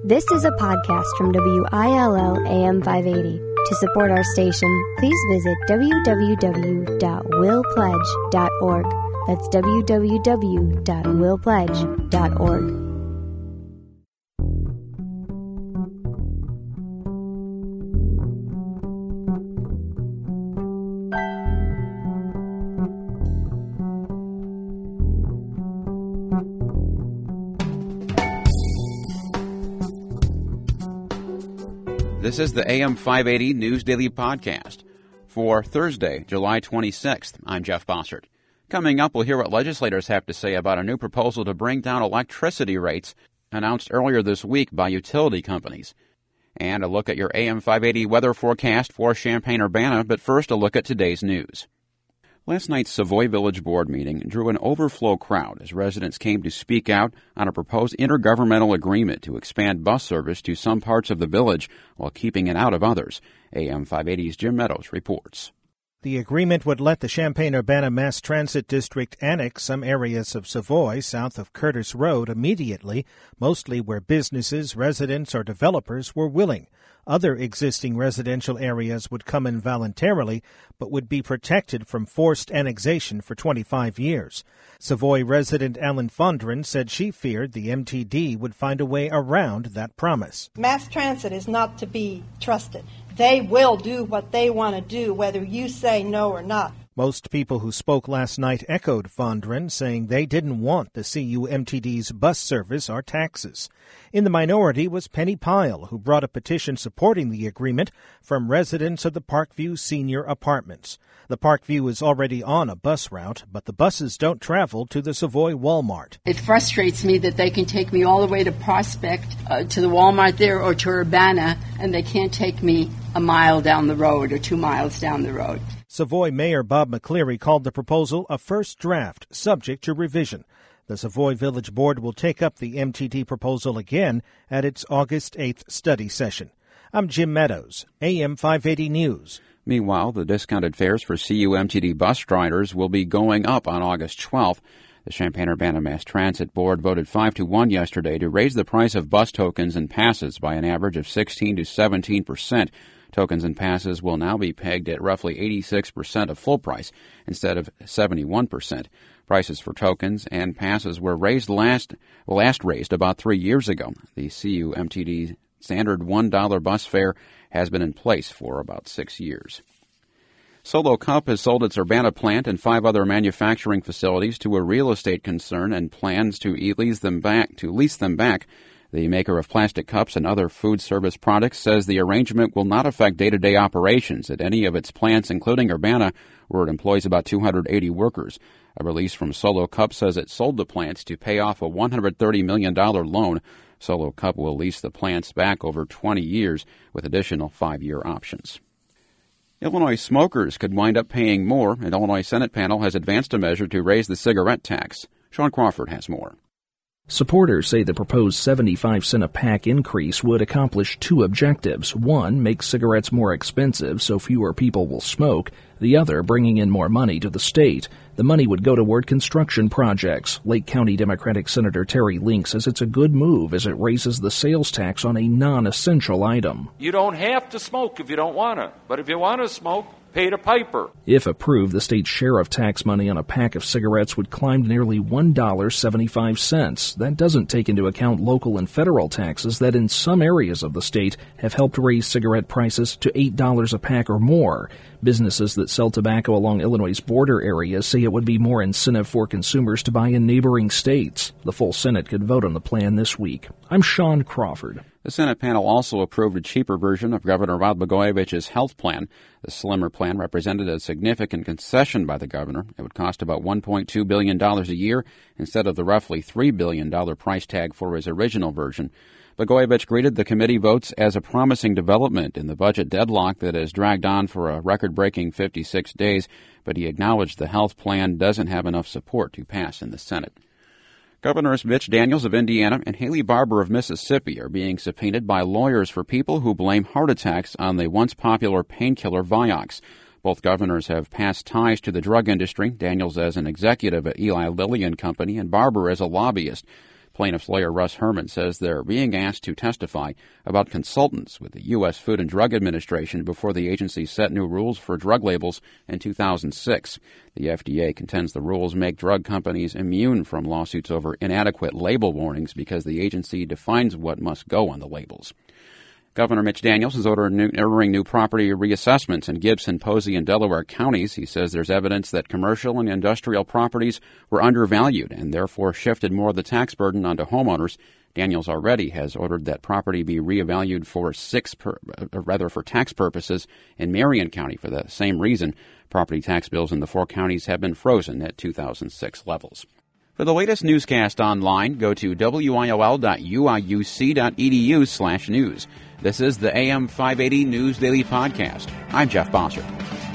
This is a podcast from WILL AM 580. To support our station, please visit www.willpledge.org. That's www.willpledge.org. This is the AM 580 News Daily Podcast for Thursday, July 26th. I'm Jeff Bossert. Coming up, we'll hear what legislators have to say about a new proposal to bring down electricity rates announced earlier this week by utility companies. And a look at your AM 580 weather forecast for Champaign-Urbana, but first a look at today's news. Last night's Savoy Village Board meeting drew an overflow crowd as residents came to speak out on a proposed intergovernmental agreement to expand bus service to some parts of the village while keeping it out of others. AM 580's Jim Meadows reports. The agreement would let the Champaign-Urbana Mass Transit District annex some areas of Savoy south of Curtis Road immediately, mostly where businesses, residents, or developers were willing. Other existing residential areas would come in voluntarily, but would be protected from forced annexation for 25 years. Savoy resident Alan Fondren said she feared the MTD would find a way around that promise. Mass transit is not to be trusted. They will do what they want to do, whether you say no or not. Most people who spoke last night echoed Fondren, saying they didn't want the CUMTD's bus service or taxes. In the minority was Penny Pyle, who brought a petition supporting the agreement from residents of the Parkview Senior Apartments. The Parkview is already on a bus route, but the buses don't travel to the Savoy Walmart. It frustrates me that they can take me all the way to Prospect, to the Walmart there, or to Urbana, and they can't take me a mile down the road or 2 miles down the road. Savoy Mayor Bob McCleary called the proposal a first draft, subject to revision. The Savoy Village Board will take up the MTD proposal again at its August 8th study session. I'm Jim Meadows, AM 580 News. Meanwhile, the discounted fares for CUMTD bus riders will be going up on August 12th. The Champaign-Urbana Mass Transit Board voted 5-1 yesterday to raise the price of bus tokens and passes by an average of 16 to 17%. Tokens and passes will now be pegged at roughly 86% of full price instead of 71%. Prices for tokens and passes were last raised about 3 years ago. The CUMTD standard $1 bus fare has been in place for about 6 years. Solo Cup has sold its Urbana plant and 5 other manufacturing facilities to a real estate concern and plans to lease them back. The maker of plastic cups and other food service products says the arrangement will not affect day-to-day operations at any of its plants, including Urbana, where it employs about 280 workers. A release from Solo Cup says it sold the plants to pay off a $130 million loan. Solo Cup will lease the plants back over 20 years with additional 5-year options. Illinois smokers could wind up paying more. An Illinois Senate panel has advanced a measure to raise the cigarette tax. Sean Crawford has more. Supporters say the proposed 75-cent a pack increase would accomplish 2 objectives. One, make cigarettes more expensive so fewer people will smoke. The other, bringing in more money to the state. The money would go toward construction projects. Lake County Democratic Senator Terry Link says it's a good move as it raises the sales tax on a non-essential item. You don't have to smoke if you don't want to, but if you want to smoke, pay the piper. If approved, the state's share of tax money on a pack of cigarettes would climb to nearly $1.75. That doesn't take into account local and federal taxes that in some areas of the state have helped raise cigarette prices to $8 a pack or more. Businesses that sell tobacco along Illinois' border areas say it would be more incentive for consumers to buy in neighboring states. The full Senate could vote on the plan this week. I'm Sean Crawford. The Senate panel also approved a cheaper version of Governor Rod Blagojevich's health plan. The slimmer plan represented a significant concession by the governor. It would cost about $1.2 billion a year instead of the roughly $3 billion price tag for his original version. Blagojevich greeted the committee votes as a promising development in the budget deadlock that has dragged on for a record-breaking 56 days, but he acknowledged the health plan doesn't have enough support to pass in the Senate. Governors Mitch Daniels of Indiana and Haley Barbour of Mississippi are being subpoenaed by lawyers for people who blame heart attacks on the once popular painkiller Vioxx. Both governors have past ties to the drug industry, Daniels as an executive at Eli Lilly and Company and Barbour as a lobbyist. Plaintiff's lawyer Russ Herman says they're being asked to testify about consultants with the U.S. Food and Drug Administration before the agency set new rules for drug labels in 2006. The FDA contends the rules make drug companies immune from lawsuits over inadequate label warnings because the agency defines what must go on the labels. Governor Mitch Daniels is ordering new property reassessments in Gibson, Posey, and Delaware counties. He says there's evidence that commercial and industrial properties were undervalued and therefore shifted more of the tax burden onto homeowners. Daniels already has ordered that property be reevaluated for tax purposes in Marion County. For the same reason, property tax bills in the 4 counties have been frozen at 2006 levels. For the latest newscast online, go to wiol.uiuc.edu/news. This is the AM 580 News Daily Podcast. I'm Jeff Bossert.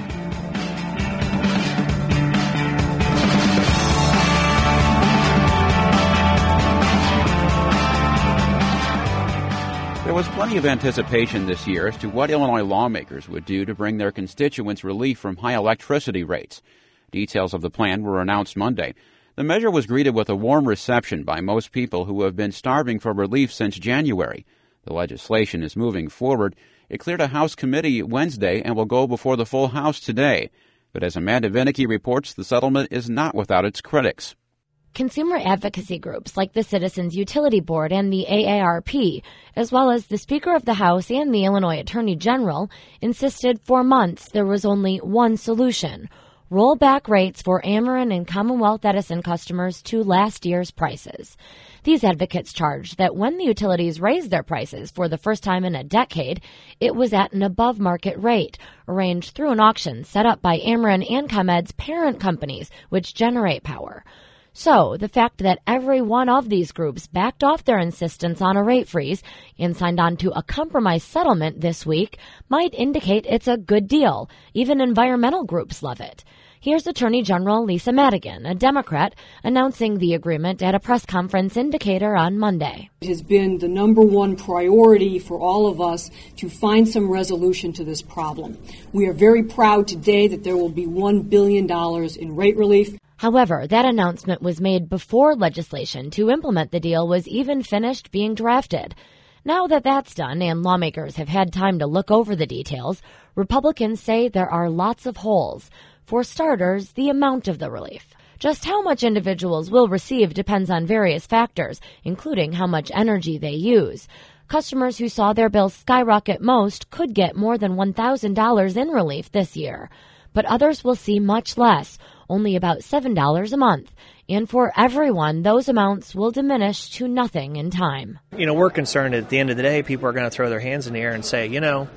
There was plenty of anticipation this year as to what Illinois lawmakers would do to bring their constituents relief from high electricity rates. Details of the plan were announced Monday. The measure was greeted with a warm reception by most people who have been starving for relief since January. The legislation is moving forward. It cleared a House committee Wednesday and will go before the full House today. But as Amanda Vinicky reports, the settlement is not without its critics. Consumer advocacy groups like the Citizens Utility Board and the AARP, as well as the Speaker of the House and the Illinois Attorney General, insisted for months there was only one solution: roll back rates for Ameren and Commonwealth Edison customers to last year's prices. These advocates charged that when the utilities raised their prices for the first time in a decade, it was at an above-market rate, arranged through an auction set up by Ameren and ComEd's parent companies, which generate power. So, the fact that every one of these groups backed off their insistence on a rate freeze and signed on to a compromise settlement this week might indicate it's a good deal. Even environmental groups love it. Here's Attorney General Lisa Madigan, a Democrat, announcing the agreement at a press conference in Decatur on Monday. It has been the number one priority for all of us to find some resolution to this problem. We are very proud today that there will be $1 billion in rate relief. However, that announcement was made before legislation to implement the deal was even finished being drafted. Now that that's done and lawmakers have had time to look over the details, Republicans say there are lots of holes. For starters, the amount of the relief. Just how much individuals will receive depends on various factors, including how much energy they use. Customers who saw their bills skyrocket most could get more than $1,000 in relief this year. But others will see much less, only about $7 a month. And for everyone, those amounts will diminish to nothing in time. We're concerned at the end of the day, people are going to throw their hands in the air and say,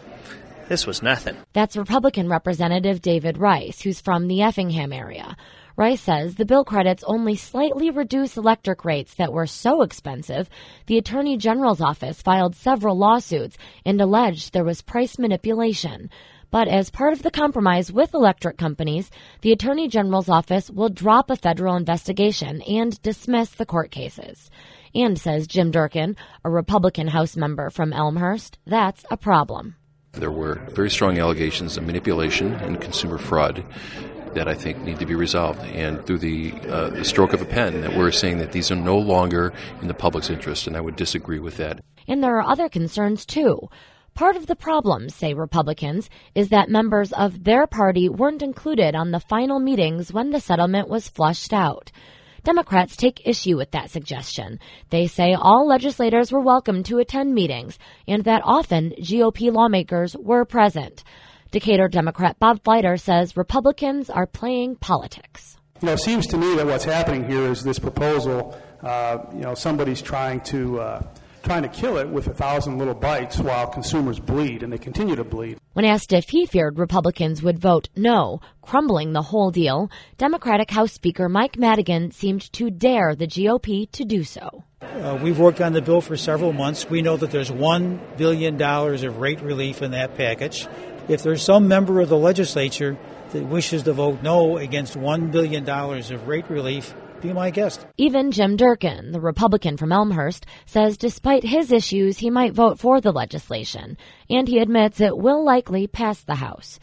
this was nothing. That's Republican Representative David Rice, who's from the Effingham area. Rice says the bill credits only slightly reduce electric rates that were so expensive, the Attorney General's office filed several lawsuits and alleged there was price manipulation. But as part of the compromise with electric companies, the Attorney General's office will drop a federal investigation and dismiss the court cases. And, says Jim Durkin, a Republican House member from Elmhurst, that's a problem. There were very strong allegations of manipulation and consumer fraud that I think need to be resolved. And through the stroke of a pen, that we're saying that these are no longer in the public's interest, and I would disagree with that. And there are other concerns, too. Part of the problem, say Republicans, is that members of their party weren't included on the final meetings when the settlement was flushed out. Democrats take issue with that suggestion. They say all legislators were welcome to attend meetings and that often GOP lawmakers were present. Decatur Democrat Bob Fleiter says Republicans are playing politics. It seems to me that what's happening here is this proposal, somebody's trying to kill it with 1,000 little bites while consumers bleed, and they continue to bleed. When asked if he feared Republicans would vote no, crumbling the whole deal, Democratic House Speaker Mike Madigan seemed to dare the GOP to do so. We've worked on the bill for several months. We know that there's $1 billion of rate relief in that package. If there's some member of the legislature that wishes to vote no against $1 billion of rate relief, be my guest. Even Jim Durkin, the Republican from Elmhurst, says despite his issues, he might vote for the legislation, and he admits it will likely pass the House.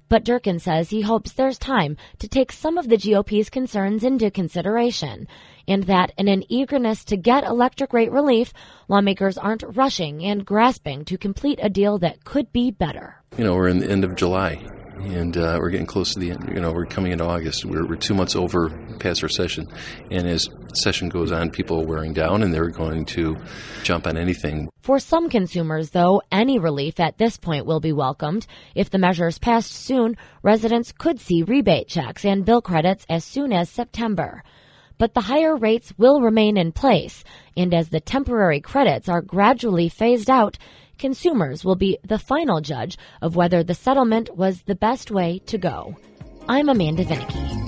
But Durkin says he hopes there's time to take some of the GOP's concerns into consideration, and that in an eagerness to get electric rate relief, lawmakers aren't rushing and grasping to complete a deal that could be better. We're in the end of July, and we're getting close to the end. We're coming into August. We're 2 months over past our session, and as session goes on, people are wearing down, and they're going to jump on anything. For some consumers, though, any relief at this point will be welcomed. If the measures passed soon, residents could see rebate checks and bill credits as soon as September. But the higher rates will remain in place, and as the temporary credits are gradually phased out, consumers will be the final judge of whether the settlement was the best way to go. I'm Amanda Vinicky.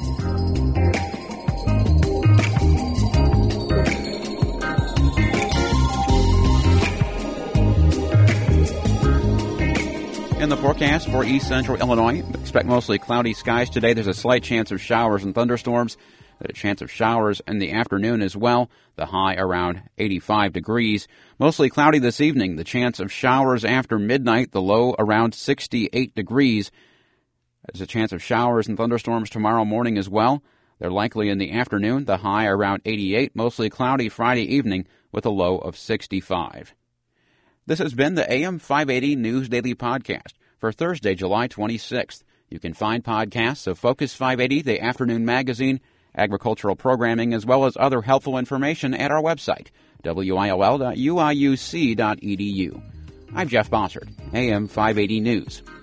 In the forecast for east central Illinois, expect mostly cloudy skies today. There's a slight chance of showers and thunderstorms. There's a chance of showers in the afternoon as well. The high around 85 degrees. Mostly cloudy this evening. The chance of showers after midnight. The low around 68 degrees. There's a chance of showers and thunderstorms tomorrow morning as well. They're likely in the afternoon. The high around 88. Mostly cloudy Friday evening with a low of 65. This has been the AM 580 News Daily Podcast for Thursday, July 26th. You can find podcasts of Focus 580, the afternoon magazine, agricultural programming, as well as other helpful information at our website, wil.uiuc.edu. I'm Jeff Bossert, AM 580 News.